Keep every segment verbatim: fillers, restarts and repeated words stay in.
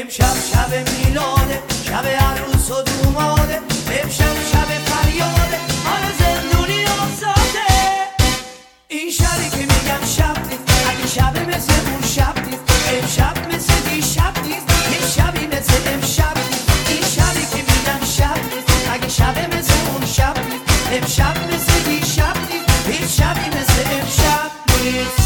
امشب شب میلاده، شب عروس و دوماده، امشب شب فریاده، حال زندونی آزاده. این شبی که میگم شب نیست، اگه شب مثل اون شب نیست، امشب مثل دیشب نیست، این شبی مثل امشب نیست. این شبی که میگم شب نیست، اگه شب مثل اون شب نیست، امشب مثل دیشب نیست، این شبی مثل امشب نیست.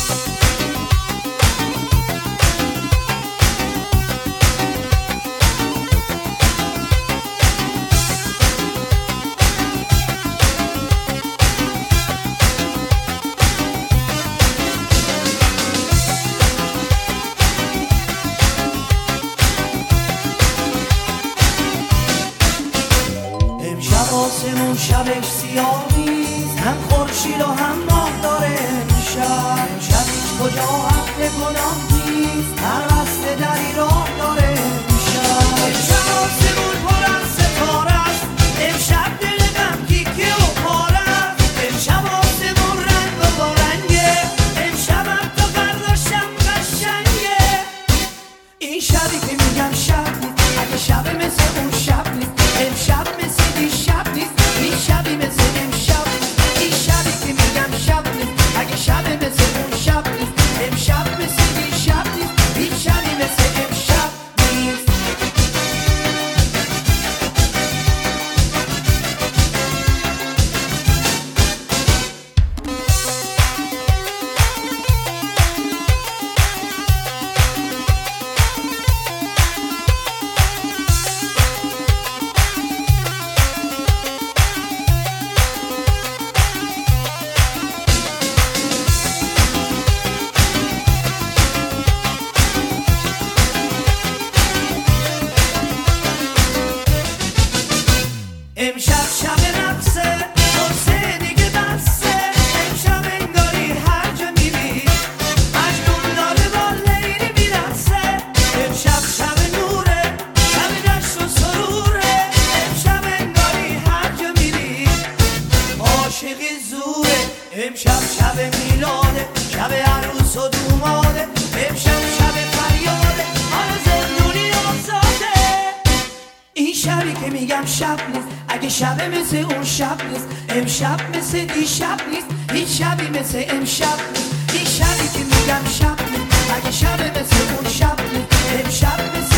آسمون شبش سیاه نیست، هم خورشید و هم ماه داره امشب. امشب هیچ کجا حق گناه نیست، هر قصد دری راه داره امشب. امشب آسمون پر از ستاره است، امشب دل غم تیکه و پاره است. امشب آسمون رنگ و بارنگه، امشب هم تا فردا شب قشنگه. این شبی که میگم شب نیست، اگه شب مثل اون شب نیست، امشب مثل دیشب نیست، این شبی مثل امشب نیست. این شبی که میگم شب نیست، اگه شب مثل اون شب نیست، امشب مثل دیشب نیست، این شبی مثل امشب نیست. امشب شب نفسه، قصه دیگه بسه، امشب انگاری هر جا میری مجنون داره با لیلی میرسه. امشب شب نوره، شب جشن و سروره، امشب انگاری هر جا میری عاشقی زوره. امشب شب میلاده، شب عروس و دوماده، امشب شب فریاده، حال زندونی آزاده. این شبی که میگم شب نیست، اگه شب مثل اون شب نیست، امشب مثل دیشب نیست، این شبی مثل امشب نیست. این شبی که میگم شب نیست، اگه شب مثل اون شب نیست، امشب مثل